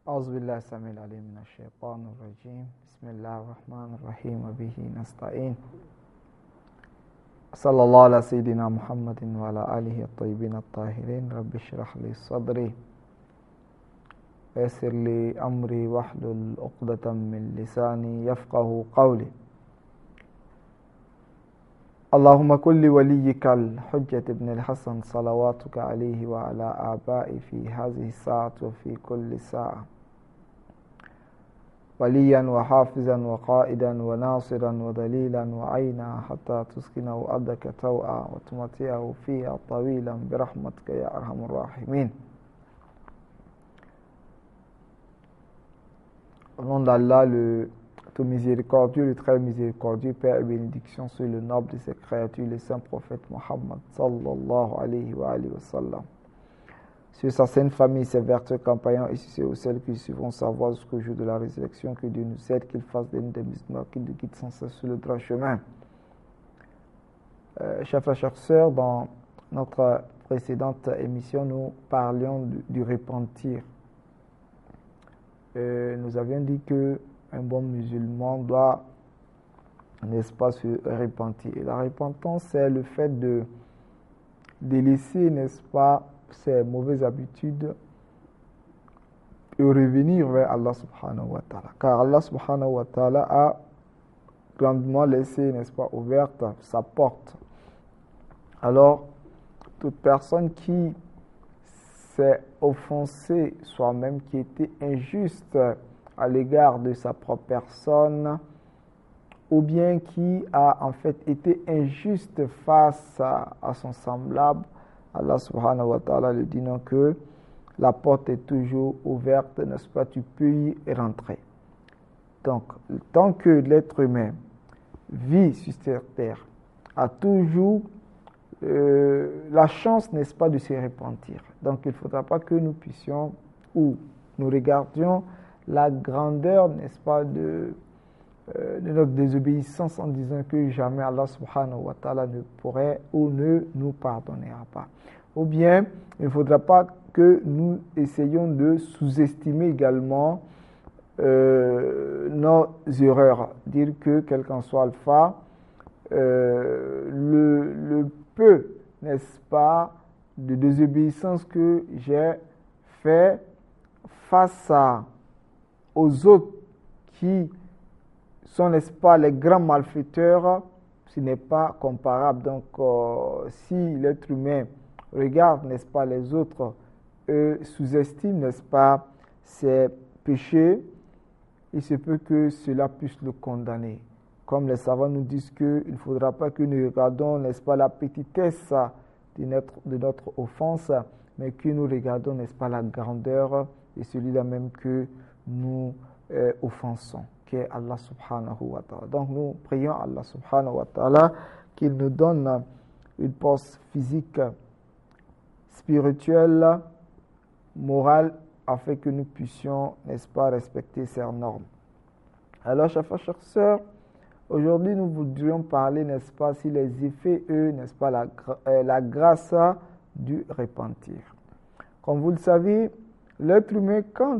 أعوذ بالله السميع العليم من الشيطان الرجيم بسم الله الرحمن الرحيم وبه نستعين صلى الله على سيدنا محمد وعلى آله الطيبين الطاهرين رب اشرح لي صدري ويسر لي أمري واحلل عقدة من لساني يفقه قولي اللهم كل وليك الحجة ابن الحسن صلواتك عليه وعلى آبائي في هذه الساعة وفي كل ساعة وليا وحافظا وقائدا وناصرا ودليلا وعينا حتى تسكنه أرضك توعا وتمتعه فيها طويلا برحمتك يا أرحم الراحمين. Au nom d'Allah, le tout miséricordieux, le très miséricordieux, Père et bénédiction sur le noble de ses créatures, le saint prophète Mohammed sallallahu alayhi wa sallam. Sur sa sainte famille, ses vertueux compagnons et sur celles qui suivront sa voie jusqu'au jour de la résurrection, que Dieu nous aide, qu'il fasse de nous des musulmans, qu'il nous guide sans cesse sur le droit chemin. Chers frères, chères sœurs, dans notre précédente émission, nous parlions du repentir. Nous avions dit que un bon musulman doit, n'est-ce pas, se repentir. Et la repentance, c'est le fait de laisser, n'est-ce pas, ses mauvaises habitudes et revenir vers Allah subhanahu wa ta'ala. Car Allah subhanahu wa ta'ala a grandement laissé, n'est-ce pas, ouverte sa porte. Alors, toute personne qui s'est offensée soi-même, qui était injuste à l'égard de sa propre personne, ou bien qui a en fait été injuste face à son semblable, Allah subhanahu wa ta'ala lui dit non, que la porte est toujours ouverte, n'est-ce pas, tu peux y rentrer. Donc, tant que l'être humain vit sur cette terre, a toujours la chance, n'est-ce pas, de se repentir. Donc, il ne faudra pas que nous puissions, ou nous regardions la grandeur, n'est-ce pas, de notre désobéissance en disant que jamais Allah subhanahu wa ta'ala ne pourrait ou ne nous pardonnera pas. Ou bien, il ne faudra pas que nous essayions de sous-estimer également nos erreurs. Dire que, quel qu'en soit alpha, le peu, n'est-ce pas, de désobéissance que j'ai fait face aux autres qui sont, n'est-ce pas, les grands malfaiteurs, ce n'est pas comparable. Donc, si l'être humain regarde, n'est-ce pas, les autres, sous-estime, n'est-ce pas, ses péchés, il se peut que cela puisse le condamner. Comme les savants nous disent qu'il ne faudra pas que nous regardons, n'est-ce pas, la petitesse de notre offense, mais que nous regardons, n'est-ce pas, la grandeur de celui-là même que nous offensons, qui est Allah subhanahu wa ta'ala. Donc nous prions Allah subhanahu wa ta'ala qu'il nous donne une force physique, spirituelle, morale, afin que nous puissions, n'est-ce pas, respecter ces normes. Alors, chers frères, chères sœurs, aujourd'hui nous voudrions parler, n'est-ce pas, sur les effets, n'est-ce pas, la grâce du repentir. Comme vous le savez, l'être humain, quand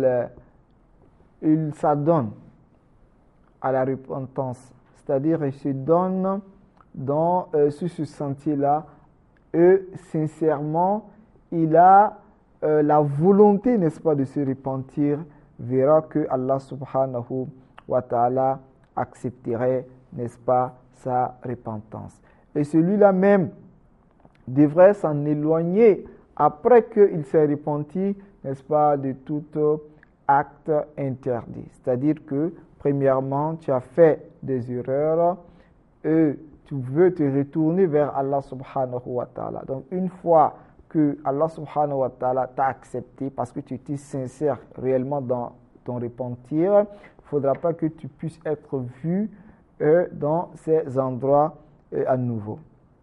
il s'adonne à la repentance, c'est-à-dire il se donne sur ce sentier-là, et sincèrement, il a la volonté, n'est-ce pas, de se repentir, verra que Allah subhanahu wa ta'ala accepterait, n'est-ce pas, sa repentance. Et celui-là même devrait s'en éloigner après qu'il s'est repenti, n'est-ce pas, de tout acte interdit. C'est-à-dire que, premièrement, tu as fait des erreurs et tu veux te retourner vers Allah subhanahu wa ta'ala. Donc, une fois que Allah subhanahu wa ta'ala t'a accepté parce que tu étais sincère réellement dans ton repentir, il ne faudra pas que tu puisses être vu dans ces endroits à nouveau.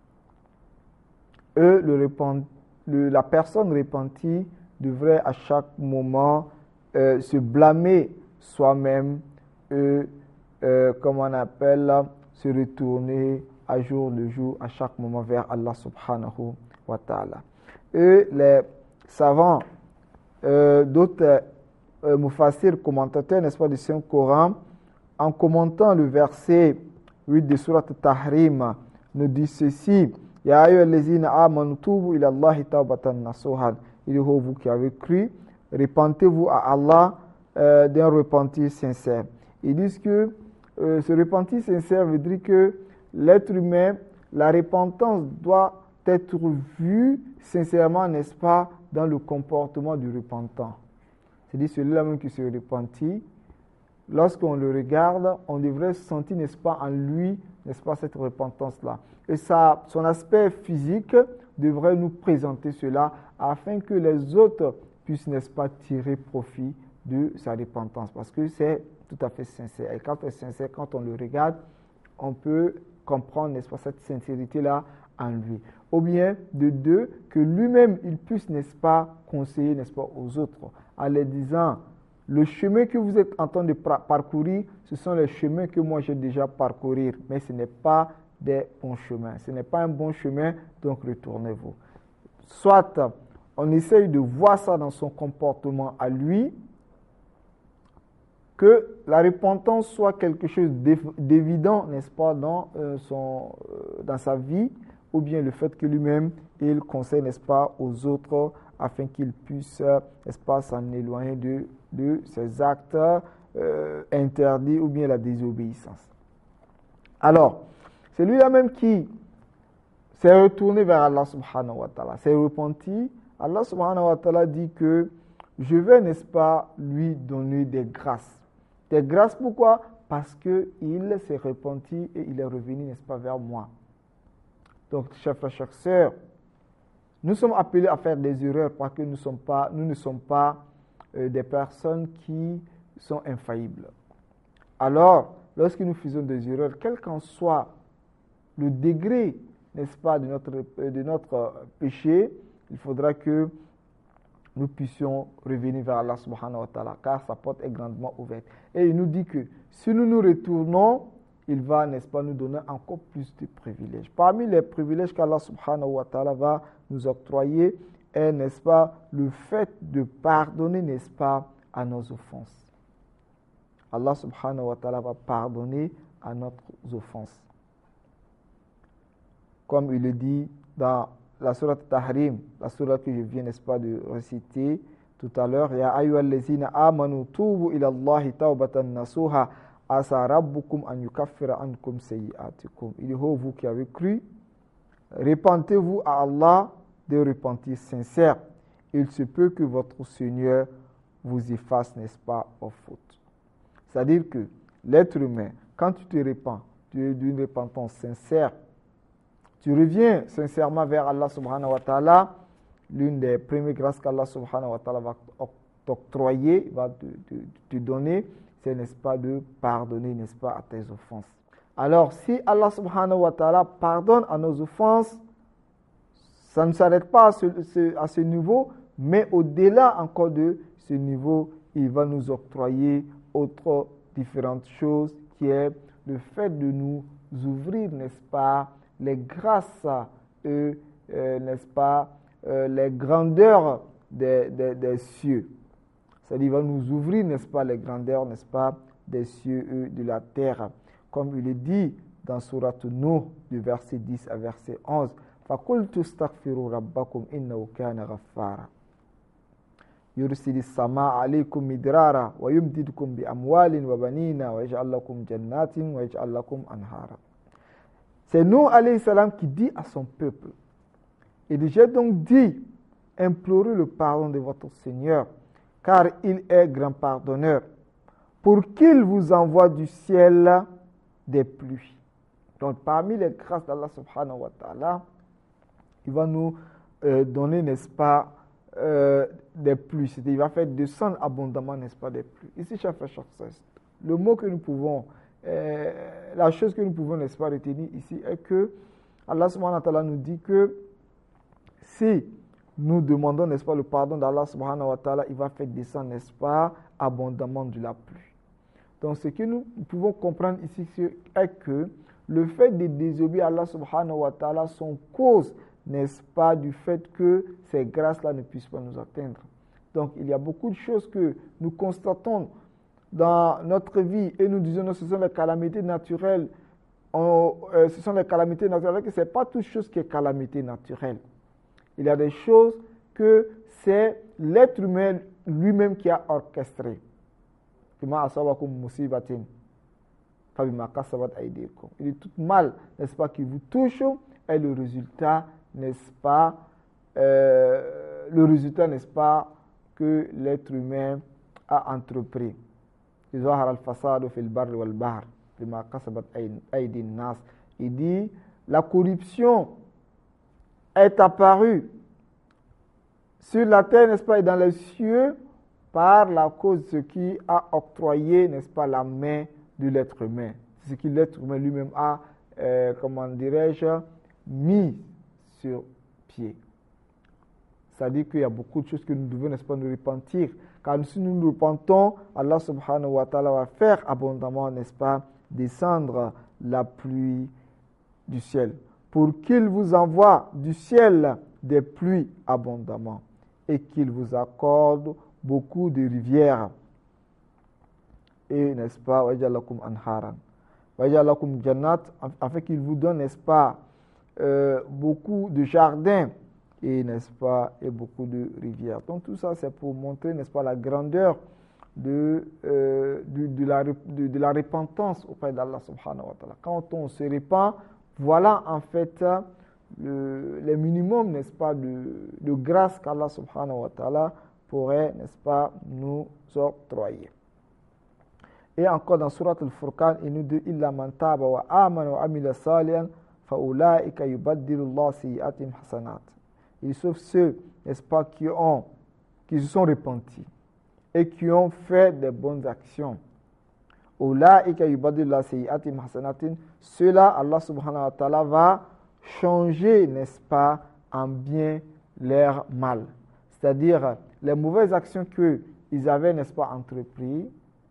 La personne repentie devrait à chaque moment se blâmer soi-même et, comme on appelle, se retourner à jour le jour, à chaque moment vers Allah subhanahu wa ta'ala. Et les savants, d'autres Mufassir, commentateur, n'est-ce pas, du Saint-Coran, en commentant le verset 8 de Surat Tahrim, nous dit ceci: Ya ayyuhallazina amanu tubu ila Allahi tawbatan nasuhan. Il est vous qui avez cru, repentez-vous à Allah d'un repentir sincère. Ils disent que ce repentir sincère veut dire que l'être humain, la repentance doit être vue sincèrement, n'est-ce pas, dans le comportement du repentant. C'est-à-dire celui-là même qui se repentit. Lorsqu'on le regarde, on devrait sentir, n'est-ce pas, en lui, n'est-ce pas, cette repentance-là. Et ça, son aspect physique devrait nous présenter cela afin que les autres puissent, n'est-ce pas, tirer profit de sa repentance. Parce que c'est tout à fait sincère. Et quand c'est sincère, quand on le regarde, on peut comprendre, n'est-ce pas, cette sincérité-là en lui. Ou bien, de deux, que lui-même, il puisse, n'est-ce pas, conseiller, n'est-ce pas, aux autres, en les disant: le chemin que vous êtes en train de parcourir, ce sont les chemins que moi j'ai déjà parcourir, mais ce n'est pas des bons chemins. Ce n'est pas un bon chemin, donc retournez-vous. Soit on essaye de voir ça dans son comportement à lui, que la repentance soit quelque chose d'évident, n'est-ce pas, dans sa vie, ou bien le fait que lui-même, il conseille, n'est-ce pas, aux autres, afin qu'ils puissent, n'est-ce pas, s'en éloigner de ces actes interdits ou bien la désobéissance. Alors, c'est lui-là même qui s'est retourné vers Allah subhanahu wa ta'ala, s'est repenti. Allah subhanahu wa ta'ala dit que je vais, n'est-ce pas, lui donner des grâces. Des grâces, pourquoi? Parce qu'il s'est repenti et il est revenu, n'est-ce pas, vers moi. Donc, chers frères, chères sœurs, nous sommes appelés à faire des erreurs parce que nous ne sommes pas des personnes qui sont infaillibles. Alors, lorsque nous faisons des erreurs, quel qu'en soit le degré, n'est-ce pas, de notre péché, il faudra que nous puissions revenir vers Allah subhanahu wa ta'ala, car sa porte est grandement ouverte. Et il nous dit que si nous nous retournons, il va, n'est-ce pas, nous donner encore plus de privilèges. Parmi les privilèges qu'Allah subhanahu wa ta'ala va nous octroyer est, n'est-ce pas, le fait de pardonner, n'est-ce pas, à nos offenses. Allah subhanahu wa ta'ala va pardonner à nos offenses. Comme il le dit dans la sourate Tahrim, la sourate que je viens, n'est-ce pas, de réciter tout à l'heure: Ya ayyuhallazina amanu tubu ila Allahi tawbatan nasuha asa rabbukum an yukaffira ankum sayyi'atikum. Il est vous qui avez cru, repentez-vous à Allah de repentir sincère. Il se peut que votre Seigneur vous efface, n'est-ce pas, aux fautes. C'est-à-dire que l'être humain, quand tu te repens, tu es d'une repentance sincère, tu reviens sincèrement vers Allah subhanahu wa ta'ala, l'une des premières grâces qu'Allah subhanahu wa ta'ala va t'octroyer, va te donner, c'est, n'est-ce pas, de pardonner, n'est-ce pas, à tes offenses. Alors, si Allah subhanahu wa ta'ala pardonne à nos offenses, ça ne s'arrête pas à ce niveau, mais au-delà encore de ce niveau, il va nous octroyer autres différentes choses, qui est le fait de nous ouvrir, n'est-ce pas, les grâces, n'est-ce pas, les grandeurs des cieux. C'est-à-dire, il va nous ouvrir, n'est-ce pas, les grandeurs, n'est-ce pas, des cieux et de la terre. Comme il est dit dans Surat Nuh, du verset 10 à verset 11, فَقُلْتُ اسْتَغْفِرُوا رَبَّكُمْ إِنَّهُ كَانَ غَفَّارًا يُرْسِلِ السَّمَاءَ عَلَيْكُمْ مِدْرَارًا وَيُمْدِدْكُمْ بِأَمْوَالٍ وَبَنِينَ وَيَجْعَلْ لَكُمْ جَنَّاتٍ وَيَجْعَلْ لَكُمْ أَنْهَارًا. C'est Nuh alayhi salam qui dit à son peuple: et j'ai donc dit, implorez le pardon de votre Seigneur, car il est grand pardonneur, pour qu'il vous envoie du ciel des pluies. Donc, parmi les grâces d'Allah subhanahu wa ta'ala, il va nous donner, n'est-ce pas, des pluies. C'est-à-dire, il va faire descendre abondamment, n'est-ce pas, des pluies. Ici, chers frères, chers sœurs, le mot que nous pouvons, la chose que nous pouvons, n'est-ce pas, retenir ici est que Allah subhanahu wa ta'ala nous dit que si nous demandons, n'est-ce pas, le pardon d'Allah subhanahu wa ta'ala, il va faire descendre, n'est-ce pas, abondamment de la pluie. Donc, ce que nous pouvons comprendre ici est que le fait de désobéir à Allah subhanahu wa ta'ala sont cause, n'est-ce pas, du fait que ces grâces-là ne puissent pas nous atteindre. Donc, il y a beaucoup de choses que nous constatons dans notre vie et nous disons que ce sont les calamités naturelles. Ce sont les calamités naturelles, que ce n'est pas toute chose qui est calamité naturelle. Il y a des choses que c'est l'être humain lui-même qui a orchestré. Il dit tout mal, n'est-ce pas, qui vous touche est le résultat, n'est-ce pas, n'est-ce pas, que l'être humain a entrepris. Il dit, la corruption est apparue sur la terre, n'est-ce pas, et dans les cieux, par la cause de ce qui a octroyé, n'est-ce pas, la main de l'être humain. C'est ce que l'être humain lui-même a, mis sur pied. C'est-à-dire qu'il y a beaucoup de choses que nous devons, n'est-ce pas, nous repentir. Car si nous nous repentons, Allah subhanahu wa ta'ala va faire abondamment, n'est-ce pas, descendre la pluie du ciel. Pour qu'il vous envoie du ciel des pluies abondamment et qu'il vous accorde beaucoup de rivières. Et, n'est-ce pas, wajalakum anharan. Wajalakum jannat, afin qu'il vous donne, n'est-ce pas, beaucoup de jardins. Et, n'est-ce pas, et beaucoup de rivières. Donc tout ça, c'est pour montrer, n'est-ce pas, la grandeur de la repentance auprès d'Allah subhanahu wa ta'ala. Quand on se repent, voilà en fait le minimum, n'est-ce pas, de grâce qu'Allah subhanahu wa ta'ala pourrait, n'est-ce pas, nous octroyer. Et encore dans Surat al-Furqan, il nous dit « Illa man taba wa amana wa amila salihan fa ulaika yubaddilu Allah sayyi'atihim hasanat » Et sauf ceux, n'est-ce pas, qui se sont repentis et qui ont fait des bonnes actions. Ceux-là, Allah subhanahu wa ta'ala va changer, n'est-ce pas, en bien leur mal. C'est-à-dire, les mauvaises actions qu'ils avaient, n'est-ce pas, entrepris,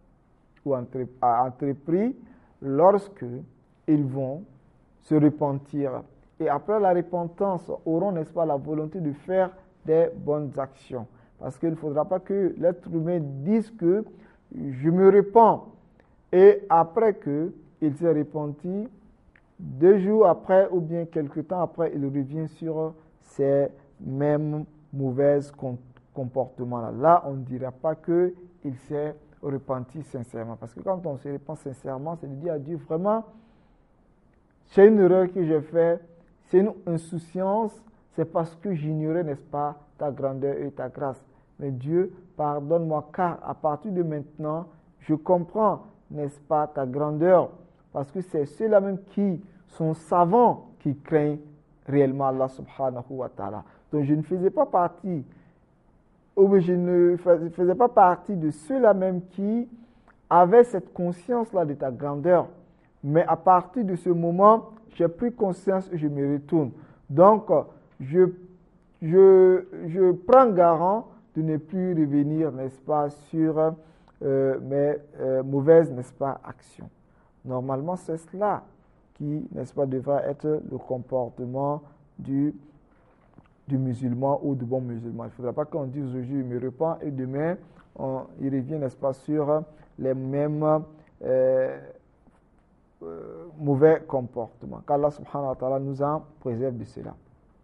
lorsque ils vont se repentir. Et après la repentance, auront, n'est-ce pas, la volonté de faire des bonnes actions. Parce qu'il ne faudra pas que l'être humain dise que je me repens. Et après qu'il s'est repenti, 2 jours après ou bien quelque temps après, il revient sur ces mêmes mauvais comportements-là. Là, on ne dira pas qu'il s'est repenti sincèrement. Parce que quand on se repent sincèrement, c'est de dire à Dieu, vraiment, c'est une erreur que j'ai faite. C'est une insouciance, c'est parce que j'ignorais, n'est-ce pas, ta grandeur et ta grâce. Mais Dieu, pardonne-moi, car à partir de maintenant, je comprends, n'est-ce pas, ta grandeur. Parce que c'est ceux-là même qui sont savants qui craignent réellement Allah subhanahu wa ta'ala. Donc je ne faisais pas partie, ou je ne faisais pas partie de ceux-là même qui avaient cette conscience-là de ta grandeur. Mais à partir de ce moment, j'ai pris conscience et je me retourne. Donc, je prends garant de ne plus revenir, n'est-ce pas, sur mes mauvaises, n'est-ce pas, actions. Normalement, c'est cela qui, n'est-ce pas, devrait être le comportement du musulman ou du bon musulman. Il ne faudra pas qu'on dise aujourd'hui, il me repent et demain, il revient, n'est-ce pas, sur les mêmes mauvais comportements. Qu'Allah subhanahu wa ta'ala nous en préserve de cela.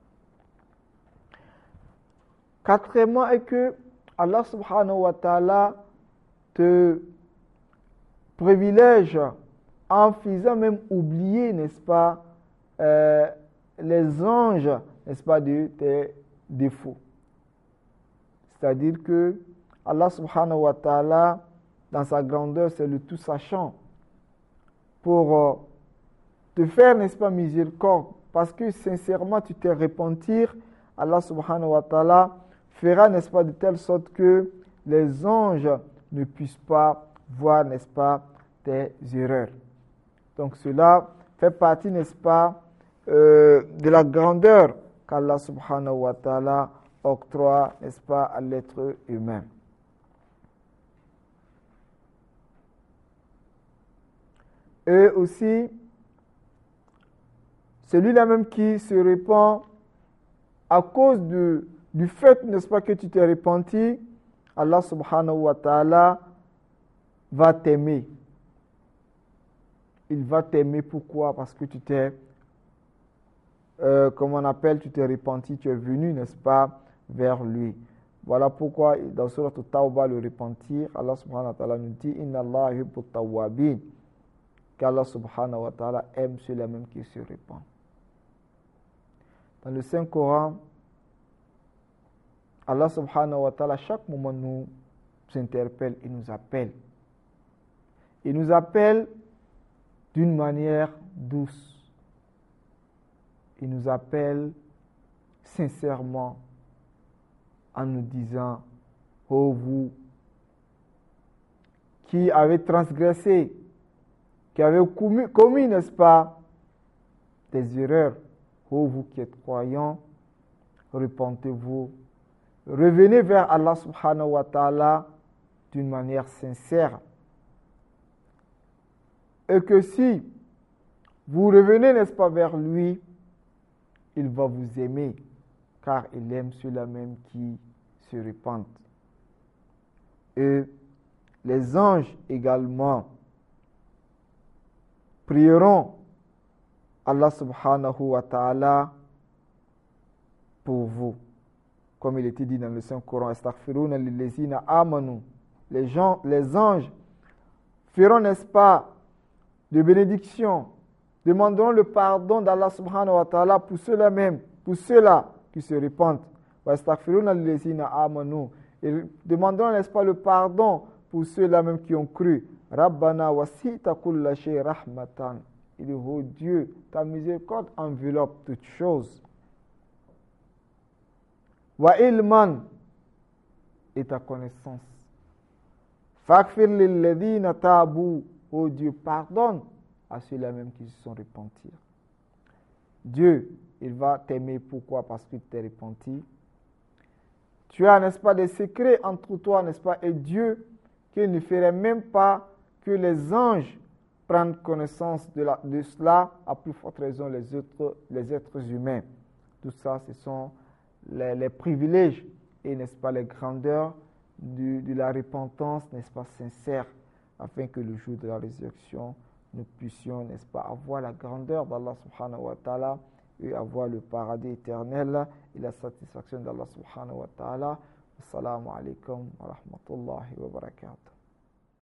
Quatrièmement, est que Allah subhanahu wa ta'ala te privilège en faisant même oublier, n'est-ce pas, les anges, n'est-ce pas, de tes défauts. C'est-à-dire que Allah subhanahu wa ta'ala, dans sa grandeur, c'est le tout sachant, pour te faire, n'est-ce pas, miséricorde, parce que sincèrement tu t'es repenti, Allah subhanahu wa ta'ala fera, n'est-ce pas, de telle sorte que les anges ne puissent pas voir, n'est-ce pas, tes erreurs. Donc cela fait partie, n'est-ce pas, de la grandeur qu'Allah subhanahu wa ta'ala octroie, n'est-ce pas, à l'être humain. Et aussi, celui-là même qui se répand à cause du fait, n'est-ce pas, que tu t'es repenti, Allah subhanahu wa ta'ala va t'aimer. Il va t'aimer pourquoi? Parce que tu t'es, comme on appelle, tu t'es repenti, tu es venu, n'est-ce pas, vers lui. Voilà pourquoi dans Surat Tawbah, le repentir, Allah subhanahu wa ta'ala nous dit Inna Allah yuhibbu tawwabin, qu'Allah subhanahu wa ta'ala aime ceux-là même qui se répandent. Dans le Saint-Coran, Allah subhanahu wa ta'ala, à chaque moment, nous interpelle et nous appelle. Il nous appelle d'une manière douce. Il nous appelle sincèrement en nous disant, ô vous qui avez transgressé, qui avez commis, n'est-ce pas, des erreurs, ô vous qui êtes croyants, repentez-vous, revenez vers Allah subhanahu wa ta'ala d'une manière sincère. Et que si vous revenez, n'est-ce pas, vers lui, il va vous aimer, car il aime ceux-là même qui se répandent. Et les anges également prieront Allah subhanahu wa ta'ala pour vous. Comme il était dit dans le Saint-Coran, Astaghfirouna lillezina amanu. Les anges feront, n'est-ce pas, de bénédiction, demanderont le pardon d'Allah subhanahu wa ta'ala pour ceux-là même, pour ceux-là qui se répandent. Astaghfirouna lillezina amanu. Et demanderont, n'est-ce pas, le pardon pour ceux-là même qui ont cru. Rabbana wasita kulla shay rahmatan. Il dit, oh Dieu, ta miséricorde enveloppe toutes choses. Wa ilman, et ta connaissance. Faghfir lilladhina tabu. Oh Dieu, pardonne à ceux-là même qui se sont repentis. Dieu, il va t'aimer. Pourquoi? Parce qu'il t'est repenti. Tu as, n'est-ce pas, des secrets entre toi, n'est-ce pas, et Dieu, qu'il ne ferait même pas que les anges prennent connaissance de cela, à plus forte raison les êtres humains. Tout ça, ce sont les privilèges et, n'est-ce pas, les grandeurs de la repentance, n'est-ce pas, sincère, afin que le jour de la résurrection, nous puissions, n'est-ce pas, avoir la grandeur d'Allah subhanahu wa ta'ala et avoir le paradis éternel et la satisfaction d'Allah subhanahu wa ta'ala. Assalamu alaikum wa rahmatullahi wa barakatuh.